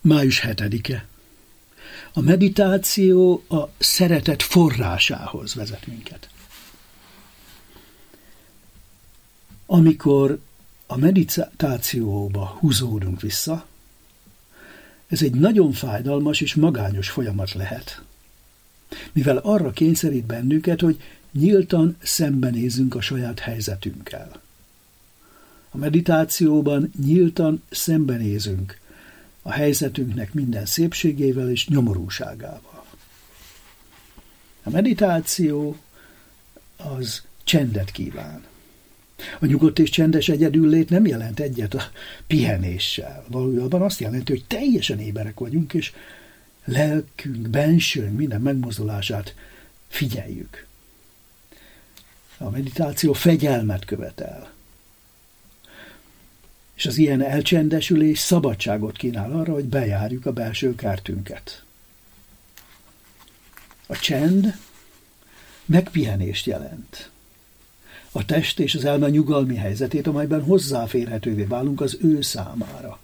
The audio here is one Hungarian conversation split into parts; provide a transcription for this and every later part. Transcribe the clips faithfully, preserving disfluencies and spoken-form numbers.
május hetedike. A meditáció a szeretet forrásához vezet minket. Amikor a meditációba húzódunk vissza, ez egy nagyon fájdalmas és magányos folyamat lehet, mivel arra kényszerít bennünket, hogy nyíltan szembenézzünk a saját helyzetünkkel. A meditációban nyíltan szembenézünk a helyzetünknek minden szépségével és nyomorúságával. A meditáció az csendet kíván. A nyugodt és csendes egyedüllét nem jelent egyet a pihenéssel. Valójában azt jelenti, hogy teljesen éberek vagyunk, és lelkünk, bensőnk minden megmozdulását figyeljük. A meditáció fegyelmet követel. És az ilyen elcsendesülés szabadságot kínál arra, hogy bejárjuk a belső kertünket. A csend megpihenést jelent. A test és az elme nyugalmi helyzetét, amelyben hozzáférhetővé válunk az ő számára.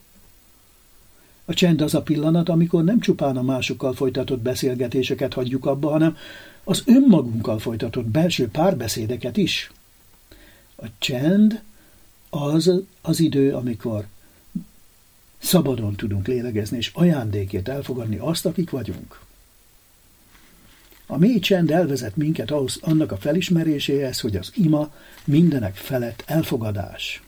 A csend az a pillanat, amikor nem csupán a másokkal folytatott beszélgetéseket hagyjuk abba, hanem az önmagunkkal folytatott belső párbeszédeket is. A csend az az idő, amikor szabadon tudunk lélegezni, és ajándékét elfogadni azt, akik vagyunk. A mély csend elvezet minket ahhoz, annak a felismeréséhez, hogy az ima mindenek felett elfogadás.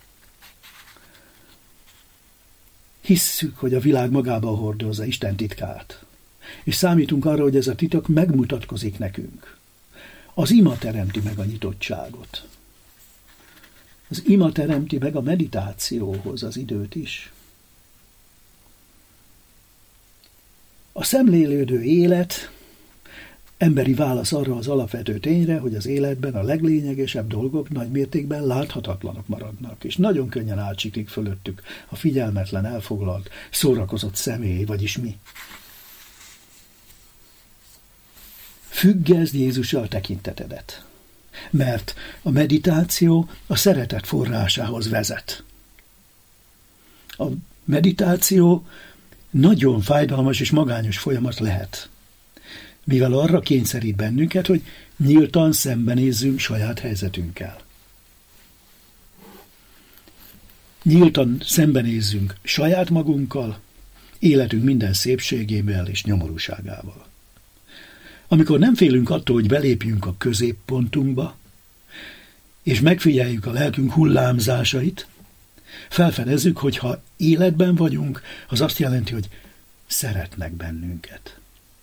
Hisszük, hogy a világ magába hordozza Isten titkát, és számítunk arra, hogy ez a titok megmutatkozik nekünk. Az ima teremti meg a nyitottságot. Az ima teremti meg a meditációhoz az időt is. A szemlélődő élet emberi válasz arra az alapvető tényre, hogy az életben a leglényegesebb dolgok nagy mértékben láthatatlanok maradnak, és nagyon könnyen átsiklik fölöttük a figyelmetlen, elfoglalt, szórakozott személy, vagyis mi. Függeszd Jézussal tekintetedet, mert a meditáció a szeretet forrásához vezet. A meditáció nagyon fájdalmas és magányos folyamat lehet, mivel arra kényszerít bennünket, hogy nyíltan szembenézzünk saját helyzetünkkel. Nyíltan szembenézzünk saját magunkkal, életünk minden szépségével és nyomorúságával. Amikor nem félünk attól, hogy belépjünk a középpontunkba, és megfigyeljük a lelkünk hullámzásait, felfedezzük, hogy ha életben vagyunk, az azt jelenti, hogy szeretnek bennünket.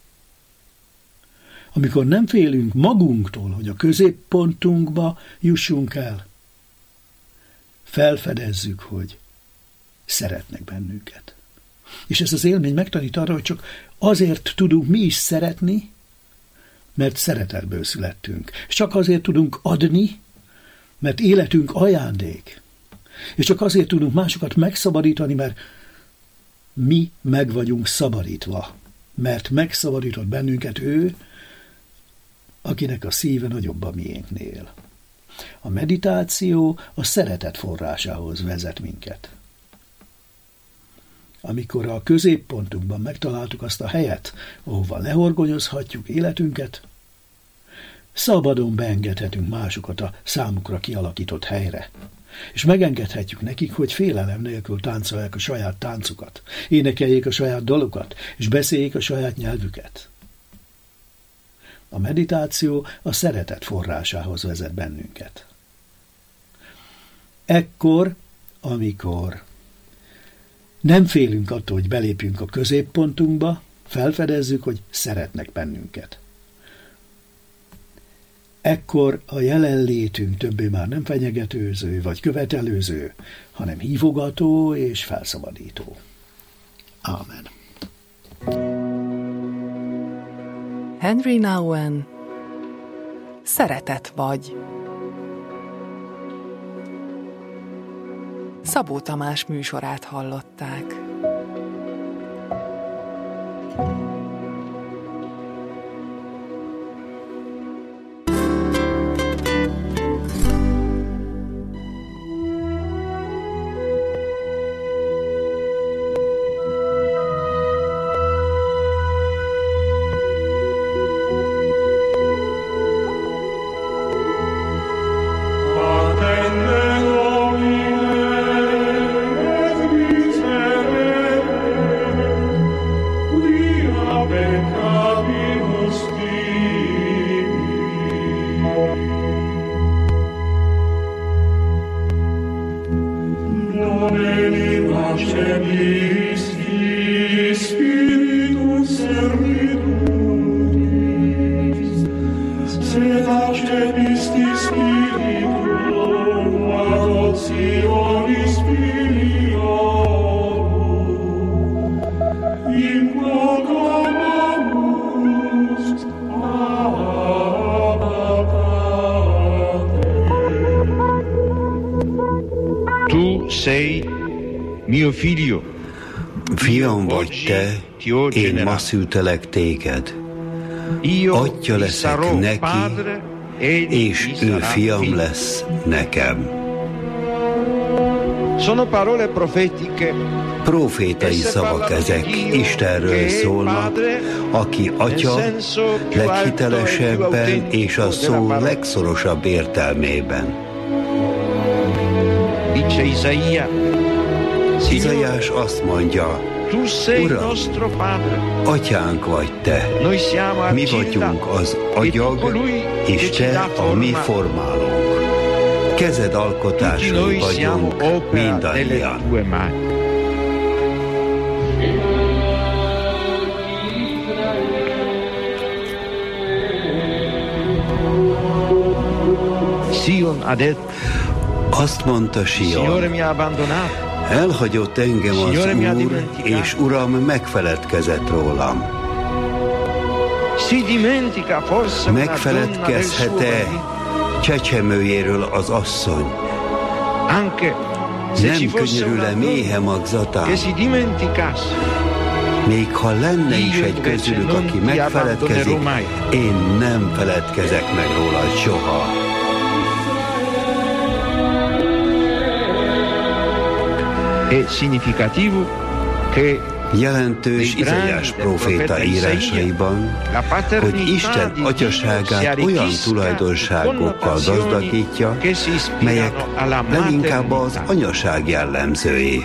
Amikor nem félünk magunktól, hogy a középpontunkba jussunk el, felfedezzük, hogy szeretnek bennünket. És ez az élmény megtanít arra, hogy csak azért tudunk mi is szeretni, mert szeretetből születtünk. És csak azért tudunk adni, mert életünk ajándék. És csak azért tudunk másokat megszabadítani, mert mi meg vagyunk szabadítva. Mert megszabadított bennünket ő, akinek a szíve nagyobb a miénknél. A meditáció a szeretet forrásához vezet minket. Amikor a középpontunkban megtaláltuk azt a helyet, ahova lehorgonyozhatjuk életünket, szabadon beengedhetünk másokat a számukra kialakított helyre, és megengedhetjük nekik, hogy félelem nélkül táncolják a saját táncukat, énekeljék a saját dalokat, és beszéljék a saját nyelvüket. A meditáció a szeretet forrásához vezet bennünket. Ekkor, amikor nem félünk attól, hogy belépjünk a középpontunkba, felfedezzük, hogy szeretnek bennünket. Ekkor a jelenlétünk többé már nem fenyegetőző vagy követelőző, hanem hívogató és felszabadító. Ámen. Henry Nouwen, Szeretet vagy. Szabó Tamás műsorát hallották. Sei mio figlio. Fiam vagy te, én ma szültelek téged. Atya leszek neki, és ő fiam lesz nekem. Sono parole profetiche. Profétai szavak ezek, Istenről szólnak, aki Atya leghitelesebben és a szó legszorosabb értelmében. Dice Isaia, Izaiás azt mondja, Uram, Atyánk vagy te, mi vagyunk az agyag, és te a mi formálónk. Kezed alkotásai vagyunk mindannyian. Sion ha detto, azt mondta Sion, elhagyott engem az Úr, és Uram megfeledkezett rólam. Megfeledkezhet-e csecsemőjéről az asszony? Nem könyörül-e méhe magzatán? Még ha lenne is egy közülük, aki megfeledkezik, én nem feledkezek meg róla soha. Jelentős Izaiás próféta írásaiban, hogy Isten atyaságát olyan tulajdonságokkal gazdagítja, melyek leginkább az anyaság jellemzői.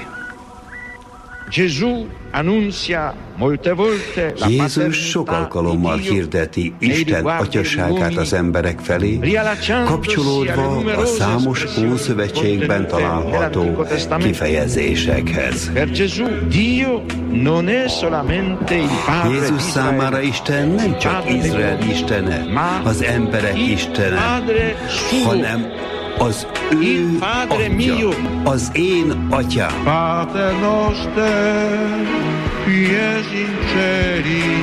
Jézus sok alkalommal hirdeti Isten atyaságát az emberek felé, kapcsolódva a számos Ószövetségben található kifejezésekhez. Jézus számára Isten nem csak Izrael istene, az emberek istene, hanem az ő atya, az én atyám. Pater noster, qui es in celi,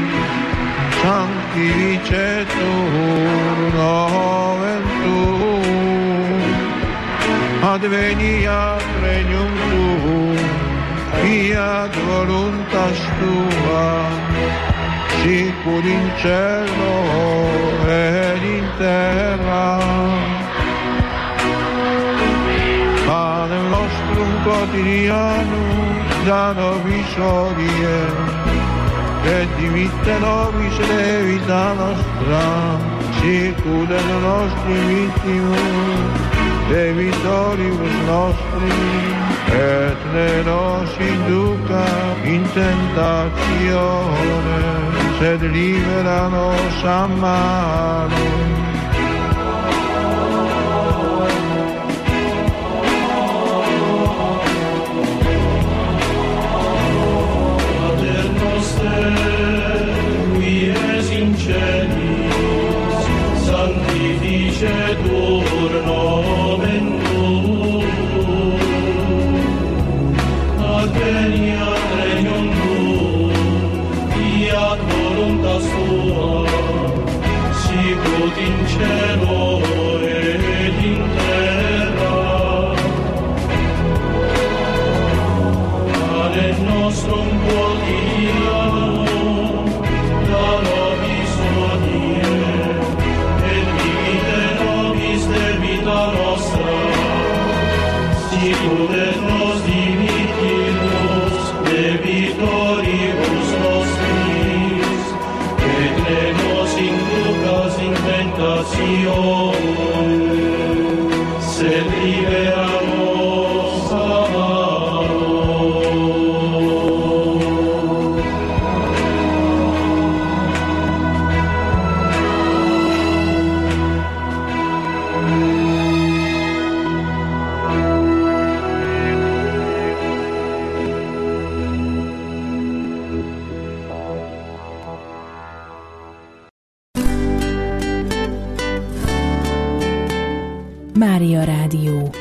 sanctificetur nomen tuum, adveniat regnum tuum, fiat voluntas tua, sicur in cielo ed in terra. Panem nostrum quotidianum da nobis hodie, et dimitte nobis debita nostra, sicut et nostri vittimus debitoribus nostri, et ne nos induca in tentatione, sed libera nos a malo. Sanctificetur nomen tuum, adveniat regnum tuum, fiat voluntas tua, sicut in cielo et in terra. Panem nostrum quotidianum da nobis hodie, sicut et nos dimittimus debitoribus nostris, et ne nos inducas in tentatione, sed libera nos a malo. Mária Rádió.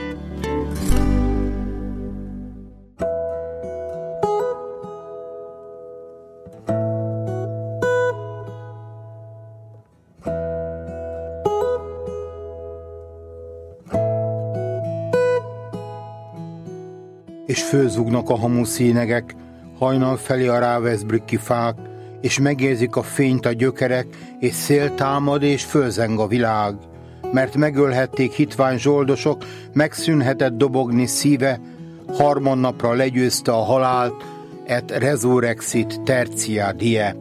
És fölzúgnak a hamuszénegek, hajnal felé a Ravensbrücki fák, és megérzik a fényt a gyökerek, és szél támad, és fölzeng a világ. Mert megölhették hitvány zsoldosok, megszűnhetett dobogni szíve, harmadnapra legyőzte a halált, et resurrexit tertia die.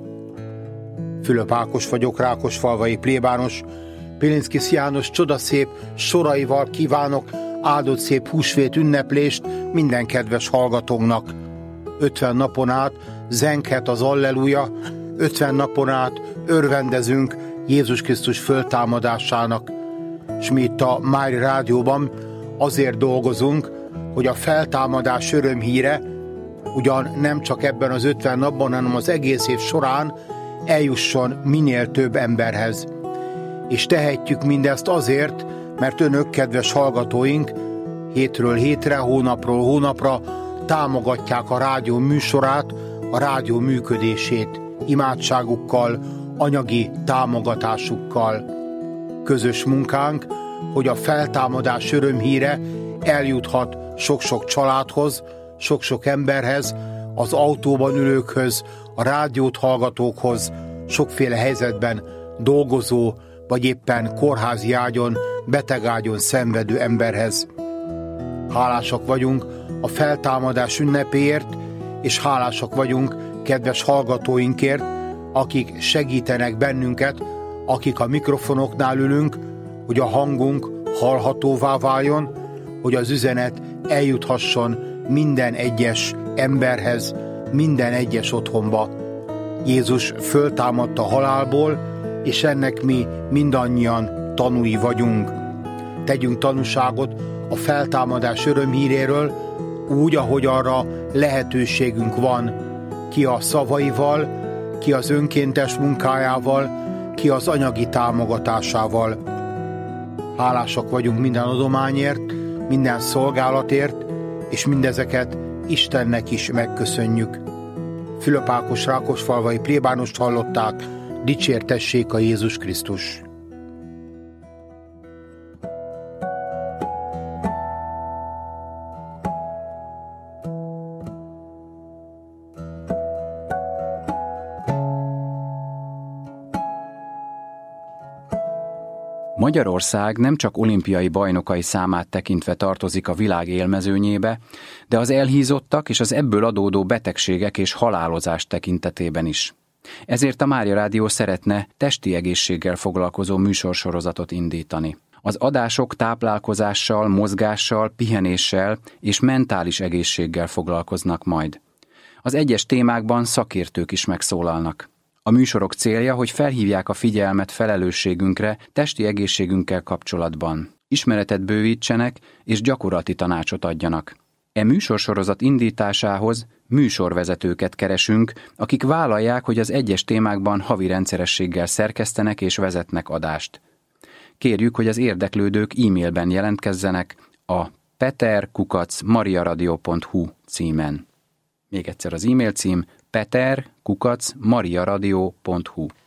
Fülöp Ákos vagyok, Rákosfalvai plébános, Pilinszkis János csodaszép soraival kívánok áldott szép húsvét ünneplést minden kedves hallgatónknak. Ötven napon át zenghet az Alleluja, ötven napon át örvendezünk Jézus Krisztus föltámadásának. És mi itt a Mária Rádióban azért dolgozunk, hogy a feltámadás örömhíre ugyan nem csak ebben az ötven napban, hanem az egész év során eljusson minél több emberhez. És tehetjük mindezt azért, mert önök, kedves hallgatóink, hétről hétre, hónapról hónapra támogatják a rádió műsorát, a rádió működését, imádságukkal, anyagi támogatásukkal. Közös munkánk, hogy a feltámadás örömhíre eljuthat sok-sok családhoz, sok-sok emberhez, az autóban ülőkhöz, a rádiót hallgatókhoz, sokféle helyzetben dolgozó, vagy éppen kórházi ágyon, betegágyon szenvedő emberhez. Hálásak vagyunk a feltámadás ünnepéért, és hálásak vagyunk kedves hallgatóinkért, akik segítenek bennünket, akik a mikrofonoknál ülünk, hogy a hangunk hallhatóvá váljon, hogy az üzenet eljuthasson minden egyes emberhez, minden egyes otthonba. Jézus föltámadt a halálból, és ennek mi mindannyian tanúi vagyunk. Tegyünk tanúságot a feltámadás örömhíréről, úgy, ahogy arra lehetőségünk van, ki a szavaival, ki az önkéntes munkájával, ki az anyagi támogatásával. Hálásak vagyunk minden adományért, minden szolgálatért, és mindezeket Istennek is megköszönjük. Fülöp Ákos Rákosfalvai plébánost hallották, dicsértessék a Jézus Krisztus! Magyarország nem csak olimpiai bajnokai számát tekintve tartozik a világ élmezőnyébe, de az elhízottak és az ebből adódó betegségek és halálozás tekintetében is. Ezért a Mária Rádió szeretne testi egészséggel foglalkozó műsorsorozatot indítani. Az adások táplálkozással, mozgással, pihenéssel és mentális egészséggel foglalkoznak majd. Az egyes témákban szakértők is megszólalnak. A műsorok célja, hogy felhívják a figyelmet felelősségünkre testi egészségünkkel kapcsolatban. Ismeretet bővítsenek és gyakorlati tanácsot adjanak. E műsorsorozat indításához műsorvezetőket keresünk, akik vállalják, hogy az egyes témákban havi rendszerességgel szerkesztenek és vezetnek adást. Kérjük, hogy az érdeklődők e-mailben jelentkezzenek a peter kukac mariaradio pont hu címen. Még egyszer az e-mail cím peter kukac mariaradio pont hu.